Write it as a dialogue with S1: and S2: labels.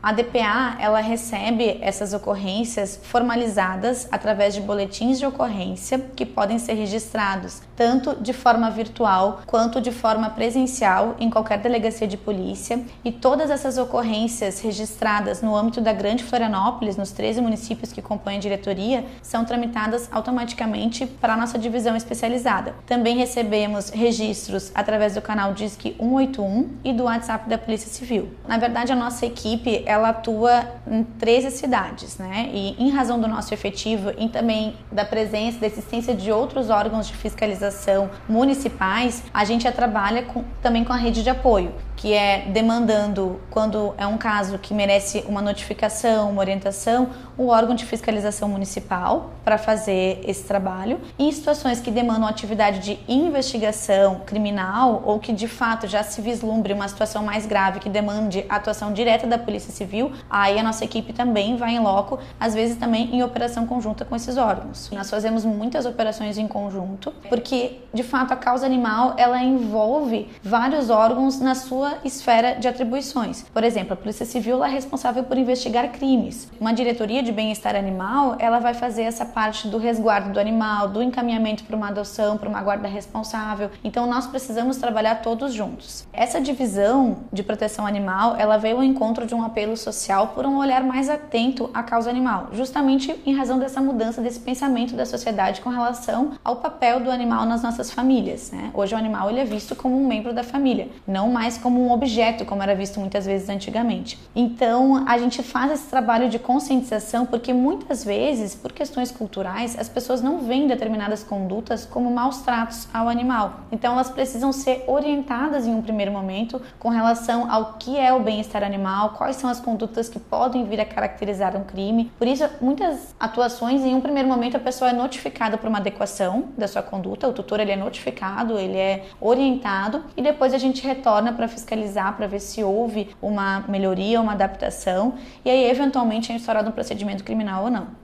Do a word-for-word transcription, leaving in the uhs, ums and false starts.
S1: A D P A, ela recebe essas ocorrências formalizadas através de boletins de ocorrência que podem ser registrados tanto de forma virtual quanto de forma presencial em qualquer delegacia de polícia, e todas essas ocorrências registradas no âmbito da Grande Florianópolis, nos treze municípios que compõem a diretoria, são tramitadas automaticamente para a nossa divisão especializada. Também recebemos registros através do canal Disque um oito um e do WhatsApp da Polícia Civil. Na verdade, a nossa equipe ela atua em treze cidades, né? E em razão do nosso efetivo e também da presença, da existência de outros órgãos de fiscalização municipais, a gente já trabalha com, também com a rede de apoio, que é demandando, quando é um caso que merece uma notificação, uma orientação, o órgão de fiscalização municipal para fazer esse trabalho. E em situações que demandam atividade de investigação criminal ou que de fato já se vislumbre uma situação mais grave que demande atuação direta da Polícia Civil, aí a nossa equipe também vai em loco, às vezes também em operação conjunta com esses órgãos. Nós fazemos muitas operações em conjunto, porque de fato a causa animal ela envolve vários órgãos na sua esfera de atribuições. Por exemplo, a Polícia Civil é responsável por investigar crimes. Uma diretoria de bem-estar animal, ela vai fazer essa parte do resguardo do animal, do encaminhamento para uma adoção, para uma guarda responsável. Então, nós precisamos trabalhar todos juntos. Essa divisão de proteção animal, ela veio ao encontro de um apelo social por um olhar mais atento à causa animal, justamente em razão dessa mudança, desse pensamento da sociedade com relação ao papel do animal nas nossas famílias, né? Hoje o animal ele é visto como um membro da família, não mais como um objeto, como era visto muitas vezes antigamente. Então, a gente faz esse trabalho de conscientização porque muitas vezes, por questões culturais, as pessoas não veem determinadas condutas como maus tratos ao animal. Então, elas precisam ser orientadas em um primeiro momento com relação ao que é o bem-estar animal, quais são as condutas que podem vir a caracterizar um crime. Por isso, muitas atuações, em um primeiro momento, a pessoa é notificada por uma adequação da sua conduta, o tutor ele é notificado, ele é orientado e depois a gente retorna para fiscalizar, para ver se houve uma melhoria, uma adaptação e aí eventualmente é instaurado um procedimento criminal ou não.